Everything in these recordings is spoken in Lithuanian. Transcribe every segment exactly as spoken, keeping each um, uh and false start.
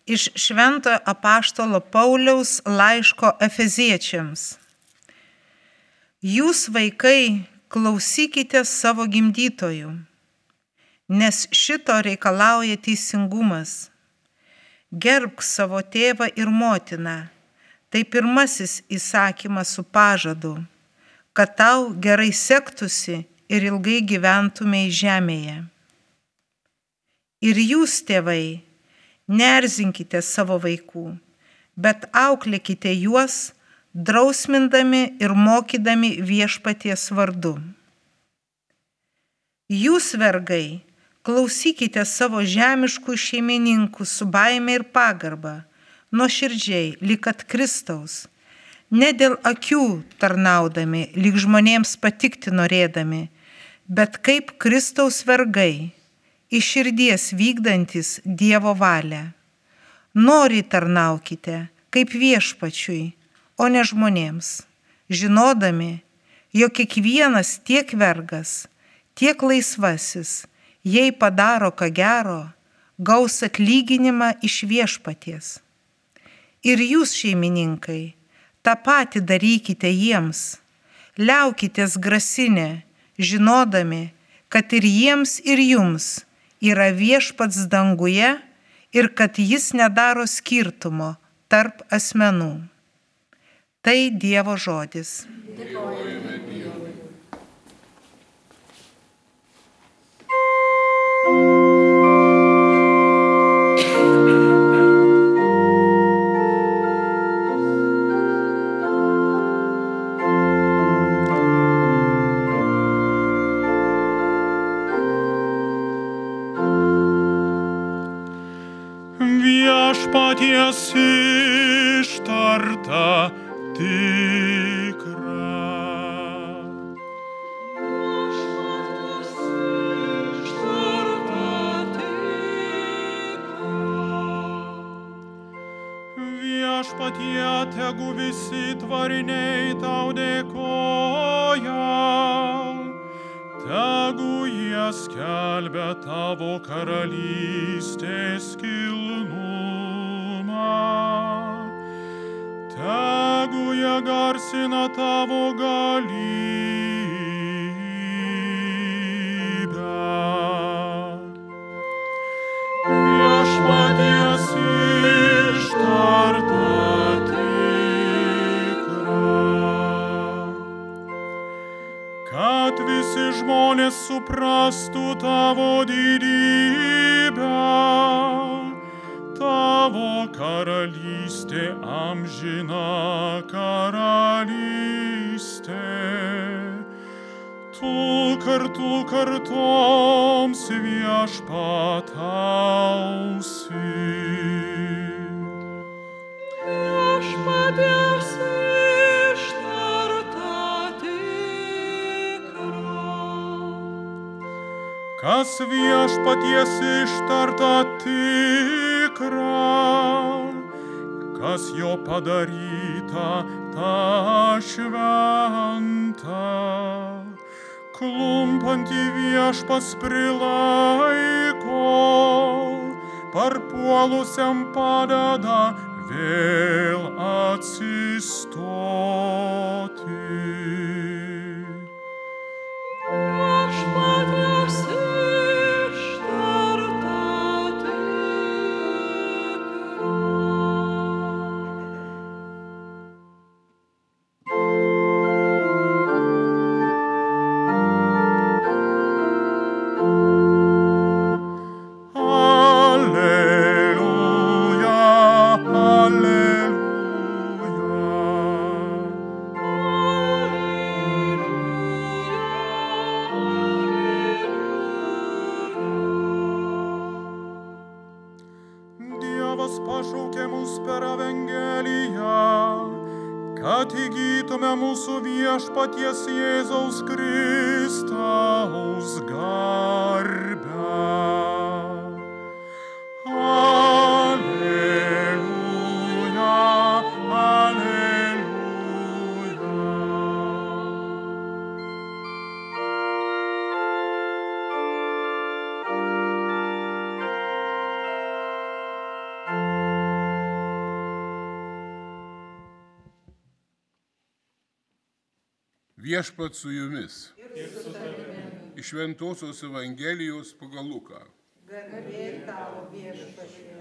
Iš Šventojo apaštalo Pauliaus laiško Efeziečiams. Jūs, vaikai, klausykite savo gimdytojų, nes šito reikalauja teisingumas. Gerbk savo tėvą ir motiną, tai pirmasis įsakymas su pažadu, kad tau gerai sektųsi ir ilgai gyventumei žemėje. Ir jūs, tėvai, neerzinkite savo vaikų, bet auklėkite juos, drausmindami ir mokydami Viešpaties vardu. Jūs, vergai, klausykite savo žemiškų šeimininkų su baime ir pagarba, nuoširdžiai, lyg at Kristaus, ne dėl akių tarnaudami, lyg žmonėms patikti norėdami, bet kaip Kristaus vergai, iš širdies vykdantis Dievo valią. Noriai tarnaukite, kaip Viešpačiui, o ne žmonėms, žinodami, jog kiekvienas tiek vergas, tiek laisvasis, jei padaro ką gero, gaus atlyginimą iš Viešpaties. Ir jūs, šeimininkai, tą patį darykite jiems, liaukitės grasinę, žinodami, kad ir jiems ir jums yra Viešpats danguje ir kad jis nedaro skirtumo tarp asmenų. Tai Dievo žodis. Dėkojame Dievui. Viešpaties ištarta tikra. Viešpaties ištarta tikra. Viešpatie, tegu visi tvariniai tau dėkoja, tegu jie skelbia tavo karalystės kilnumą, tegu jie garsina tavo galybę. Viešpaties ištarta kad visi žmonės suprastų tavo didybę, tavo karalystė amžina karalystė. Tu kartų kartoms viešpatausi. Viešpaties kas Viešpaties ištarta tikra, kas jo padaryta ta šventa. Klumpantį Viešpats prilaiko, parpuolusiam padeda vėl atsistoti. Pašaukė mus per Evangeliją, kad įgytume mūsų Viešpaties Jėzaus Kristaus garbę. Alleluja, alleluja. Viešpat su jumis. Iš Šventosios Evangelijos pagal Luką. Garbė tau, Viešpatie.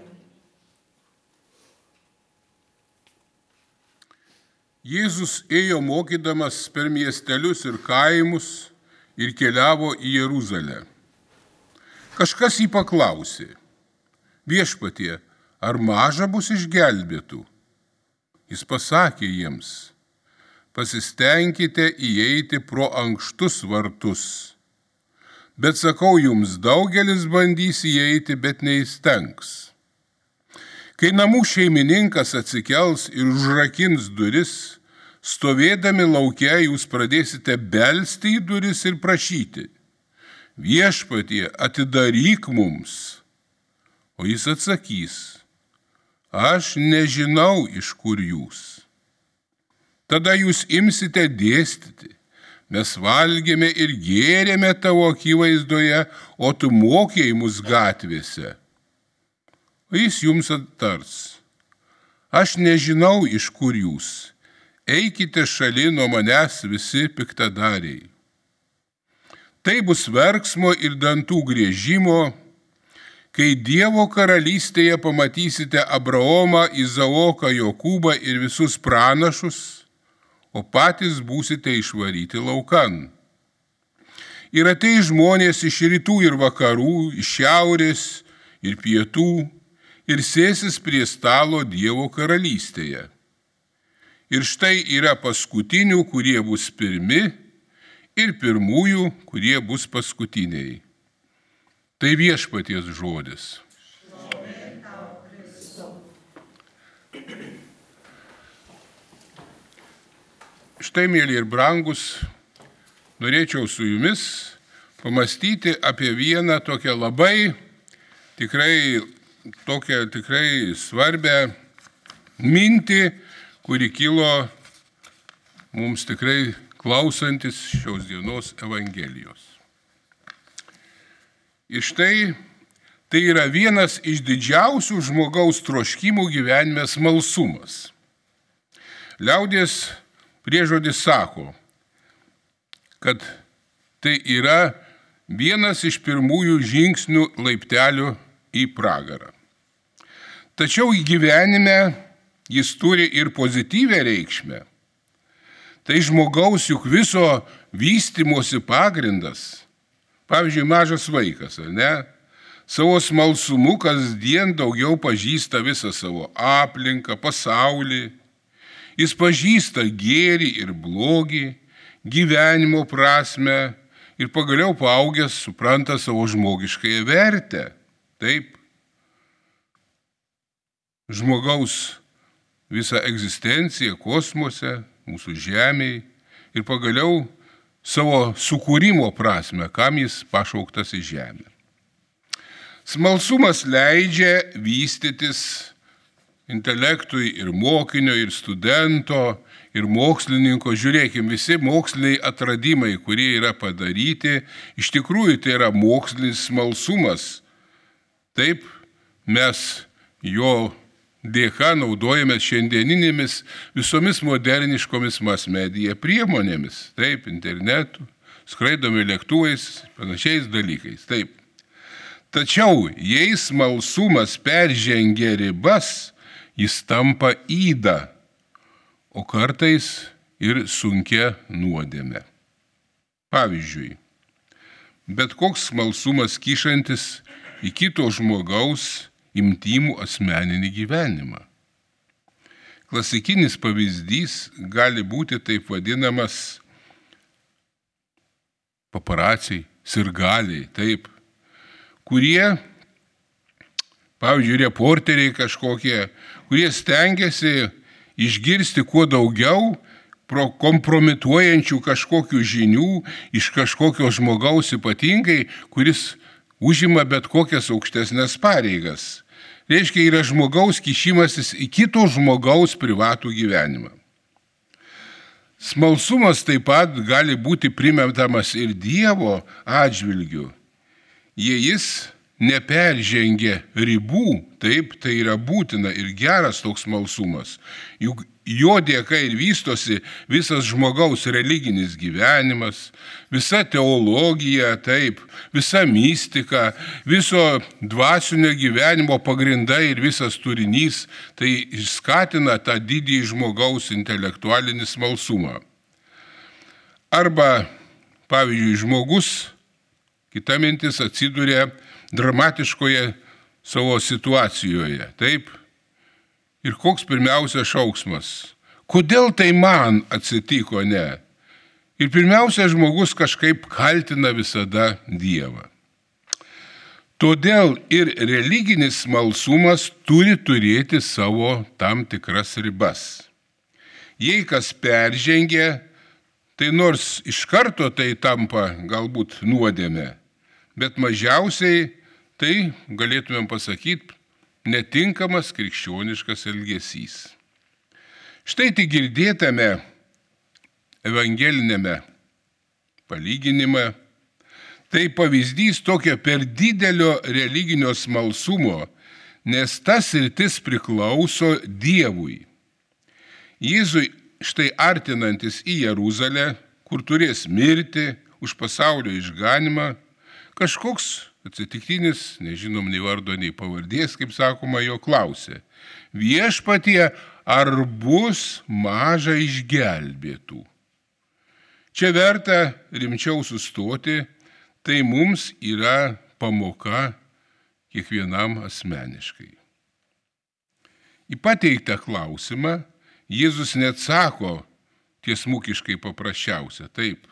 Jėzus ėjo mokydamas per miestelius ir kaimus ir keliavo į Jeruzalę. Kažkas jį paklausė: Viešpatie, ar maža bus išgelbėtų? Jis pasakė jiems: pasistengkite įeiti pro ankštus vartus. Bet sakau jums, daugelis bandys įeiti, bet neįstengs. Kai namų šeimininkas atsikels ir užrakins duris, stovėdami lauke jūs pradėsite belsti į duris ir prašyti: Viešpatie, atidaryk mums. O jis atsakys: aš nežinau, iš kur jūs. Tada jūs imsite dėstyti: mes valgėme ir gėrėme tavo akivaizdoje, o tu mokėjai mus gatvėse. O jis jums attars: aš nežinau, iš kur jūs. Eikite šalin nuo manęs visi piktadariai. Tai bus verksmo ir dantų griežimo, kai Dievo karalystėje pamatysite Abraomą, Izaoką, Jokūbą ir visus pranašus, o patys būsite išvaryti laukan. Ir ateis žmonės iš rytų ir vakarų, iš šiaurės ir pietų, ir sėsis prie stalo Dievo karalystėje. Ir štai yra paskutinių, kurie bus pirmi, ir pirmųjų, kurie bus paskutiniai. Tai Viešpaties žodis. Štai, mėly ir brangus, norėčiau su jumis pamastyti apie vieną tokią labai tikrai, tokią tikrai svarbią mintį, kuri kilo mums tikrai klausantis šios dienos Evangelijos. Ir štai tai yra vienas iš didžiausių žmogaus troškimų gyvenime smalsumas. Liaudies priežodis sako, kad tai yra vienas iš pirmųjų žingsnių laiptelių į pragarą. Tačiau į gyvenime jis turi ir pozityvę reikšmę. Tai žmogaus juk viso vystymosi pagrindas. Pavyzdžiui, mažas vaikas, ar ne? Savo smalsumu kasdien daugiau pažįsta visą savo aplinką, pasaulį. Jis pažįsta gėrį ir blogį, gyvenimo prasmę ir pagaliau paaugęs supranta savo žmogiškąją vertę. Taip. Žmogaus visą egzistenciją kosmose, mūsų žemėje ir pagaliau savo sukūrimo prasme, kam jis pašauktas į žemę. Smalsumas leidžia vystytis intelektui ir mokinio, ir studento, ir mokslininko. Žiūrėkime, visi moksliniai atradimai, kurie yra padaryti, iš tikrųjų tai yra mokslinis smalsumas. Taip, mes jo dėka naudojame šiandieninėmis visomis moderniškomis mass-media priemonėmis, taip, internetu, skraidomi lėktuvais, panašiais dalykais, taip. Tačiau, jei smalsumas peržengia ribas, jis tampa yda, o kartais ir sunkia nuodėme. Pavyzdžiui, bet koks smalsumas kišantis į kito žmogaus intymų asmeninį gyvenimą. Klasikinis pavyzdys gali būti taip vadinamas paparaciai, sirgaliai, taip, kurie, pavyzdžiui, reporteriai kažkokie, kurie stengiasi išgirsti kuo daugiau pro kompromituojančių kažkokių žinių iš kažkokio žmogaus ypatingai, kuris užima bet kokias aukštesnės pareigas. Reiškia, yra žmogaus kišimasis į kito žmogaus privatų gyvenimą. Smalsumas taip pat gali būti primetamas ir Dievo atžvilgiu, jei jis neperžengia ribų, taip, tai yra būtina ir geras toks smalsumas. Juk jo dėka ir vystosi visas žmogaus religinis gyvenimas, visa teologija, taip, visa mistika, viso dvasinio gyvenimo pagrindai ir visas turinys, tai skatina tą didį žmogaus intelektualinį smalsumą. Arba, pavyzdžiui, žmogus, kita mintis, atsiduria dramatiškoje savo situacijoje, taip? Ir koks pirmiausia šauksmas? Kodėl tai man atsitiko, ne? Ir pirmiausia, žmogus kažkaip kaltina visada Dievą. Todėl ir religinis smalsumas turi turėti savo tam tikras ribas. Jei kas peržengia, tai nors iš karto tai tampa galbūt nuodėmė, bet mažiausiai tai, galėtumėm pasakyti, netinkamas krikščioniškas elgesys. Štai tik girdėtame evangelinėme palyginime, tai pavyzdys tokio per didelio religinio smalsumo, nes tas sritis priklauso Dievui. Jėzui štai artinantis į Jeruzalę, kur turės mirti už pasaulio išganimą, kažkoks atsitiktinis, nežinom nei vardo, nei pavardės, kaip sakoma, jo klausė: Viešpatie, ar bus maža išgelbėtų? Čia verta rimčiau sustoti, tai mums yra pamoka kiekvienam asmeniškai. Į pateiktą klausimą Jėzus neatsako tiesmukiškai paprasčiausia, taip.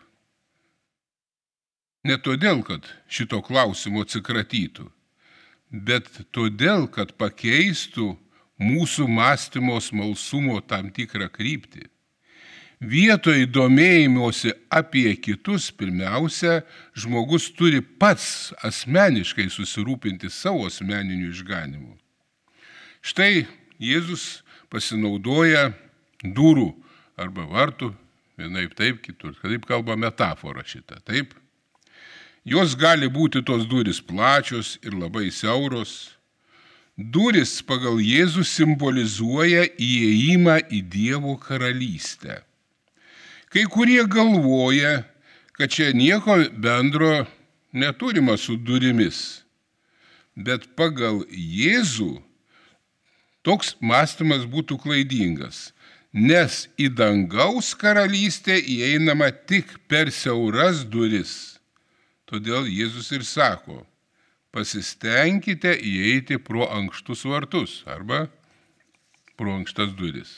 Ne todėl, kad šito klausimo atsikratytų, bet todėl, kad pakeistų mūsų mąstymo smalsumo tam tikrą kryptį. Vietoj domėjimosi apie kitus, pirmiausia, žmogus turi pats asmeniškai susirūpinti savo asmeniniu išganimu. Štai Jėzus pasinaudoja durų arba vartų, vienaip taip, kitur, kaip kalba metafora šitą, taip. Jos gali būti tos durys plačios ir labai siauros. Durys pagal Jėzų simbolizuoja įėjimą į Dievo karalystę. Kai kurie galvoja, kad čia nieko bendro neturima su durimis, bet pagal Jėzų toks mąstymas būtų klaidingas, nes į dangaus karalystę įeinama tik per siauras duris. Todėl Jėzus ir sako: pasistengkite įeiti pro ankštus vartus arba pro ankštas duris.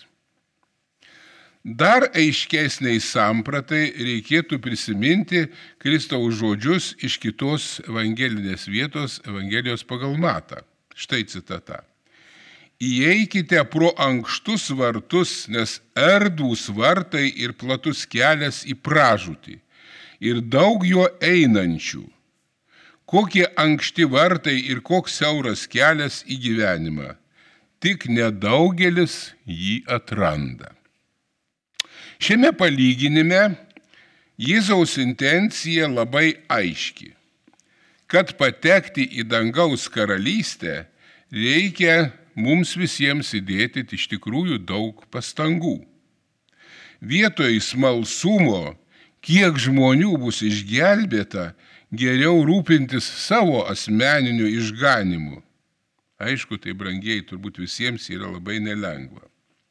Dar aiškesniai sampratai reikėtų prisiminti Kristaus žodžius iš kitos evangelinės vietos, Evangelijos pagal Matą. Štai citata: Įeikite pro ankštus vartus, nes erdvūs vartai ir platus kelias į pražūtį, ir daug jo einančių. Kokie ankšti vartai ir koks siauras kelias į gyvenimą, tik nedaugelis jį atranda. Šiame palyginime Jėzaus intencija labai aiški. Kad patekti į dangaus karalystę, reikia mums visiems įdėti iš tikrųjų daug pastangų. Vietoj smalsumo, kiek žmonių bus išgelbėta, geriau rūpintis savo asmeniniu išganimu. Aišku, tai brangiai turbūt visiems yra labai nelengva.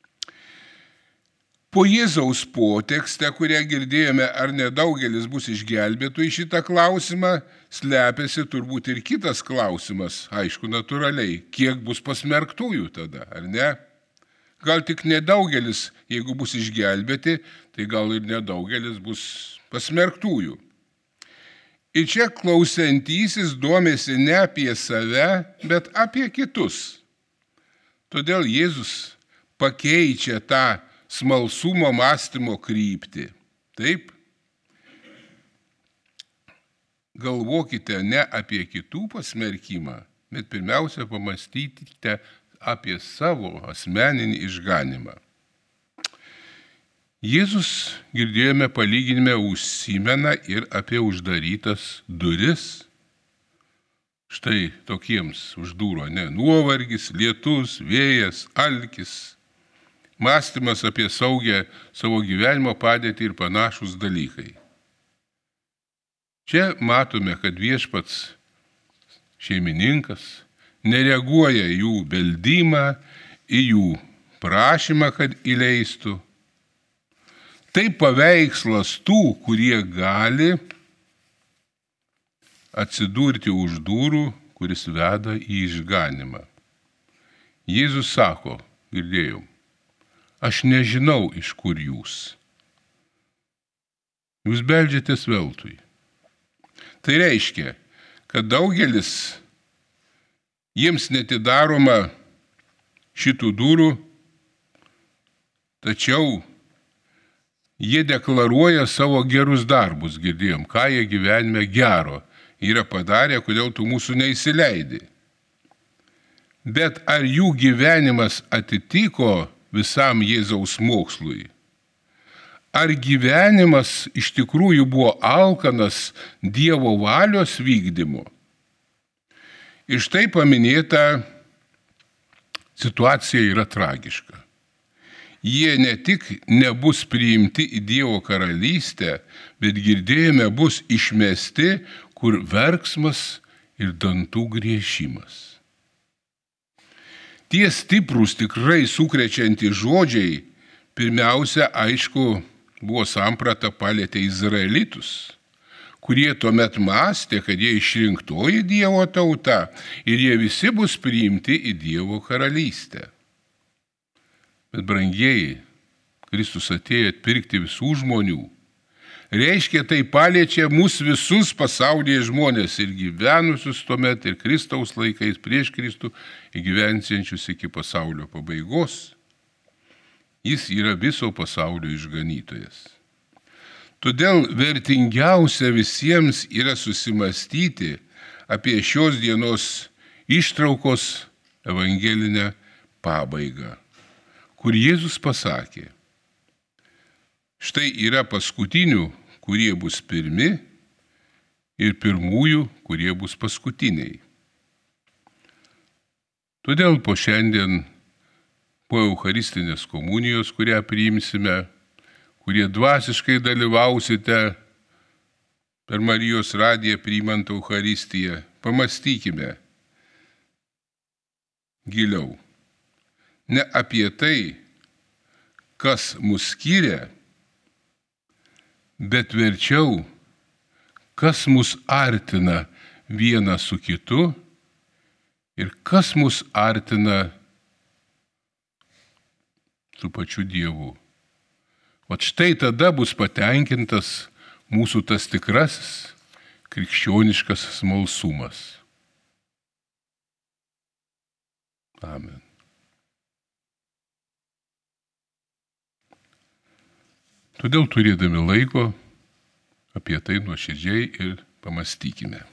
Po Jėzaus potekste, kurią girdėjome, ar nedaugelis bus išgelbėtų, į šitą klausimą slepiasi turbūt ir kitas klausimas, aišku, natūraliai, kiek bus pasmerktųjų tada, ar ne? Gal tik nedaugelis, jeigu bus išgelbėti, tai gal ir nedaugelis bus pasmerktųjų. Ir čia klausiantysis domėsi ne apie save, bet apie kitus. Todėl Jėzus pakeičia tą smalsumo mąstymo kryptį. Taip? Galvokite ne apie kitų pasmerkimą, bet pirmiausia pamastykite apie savo asmeninį išganimą. Jėzus, girdėjome palyginime, užsimena ir apie uždarytas duris. štai tokiems už durų, ne, nuovargis, lietus, vėjas, alkis, mąstymas apie saugę savo gyvenimo padėtį ir panašus dalykai. Čia matome, kad viešpats šeimininkas nereaguoja į jų beldimą, į jų prašymą, kad įleistų. Tai paveikslas tų, kurie gali atsidurti už durų, kuris veda į išganimą. Jėzus sako, girdėjau, aš nežinau, iš kur jūs. Jūs beldžiatės veltui. Tai reiškia, kad daugelis jiems netidaroma šitų durų, tačiau jie deklaruoja savo gerus darbus, girdėjom, ką jie gyvenime gero yra padarę, kodėl tu mūsų neįsileidai. Bet ar jų gyvenimas atitiko visam Jėzaus mokslui? Ar gyvenimas iš tikrųjų buvo alkanas Dievo valios vykdymo? Ir štai paminėta situacija yra tragiška. Jie ne tik nebus priimti į Dievo karalystę, bet girdėjome bus išmesti, kur verksmas ir dantų griežimas. Tie stiprūs, tikrai sukrečiantys žodžiai, pirmiausia, aišku, buvo samprata palėtė izraelitus, kurie tuomet mąstė, kad jie išrinktoji Dievo tauta ir jie visi bus priimti į Dievo karalystę. Bet brangieji, Kristus atėjo atpirkti visų žmonių. Reiškia, tai paliečia mus visus pasaulyje žmonės ir gyvenusius tuomet ir Kristaus laikais prieš Kristų ir gyvensiančius iki pasaulio pabaigos. Jis yra viso pasaulio išganytojas. Todėl vertingiausia visiems yra susimastyti apie šios dienos ištraukos evangelinę pabaigą, kur Jėzus pasakė, štai yra paskutinių, kurie bus pirmi, ir pirmųjų, kurie bus paskutiniai. Todėl po šiandien, po Eucharistinės komunijos, kurią priimsime, kurie dvasiškai dalyvausite per Marijos radiją priimant Eucharistiją, pamastykime giliau. Ne apie tai, kas mus skiria, bet verčiau, kas mus artina vieną su kitu ir kas mus artina su pačiu Dievu. O štai tada bus patenkintas mūsų tas tikrasis krikščioniškas smalsumas. Amen. Todėl turėdami laiko apie tai nuoširdžiai ir pamastykime.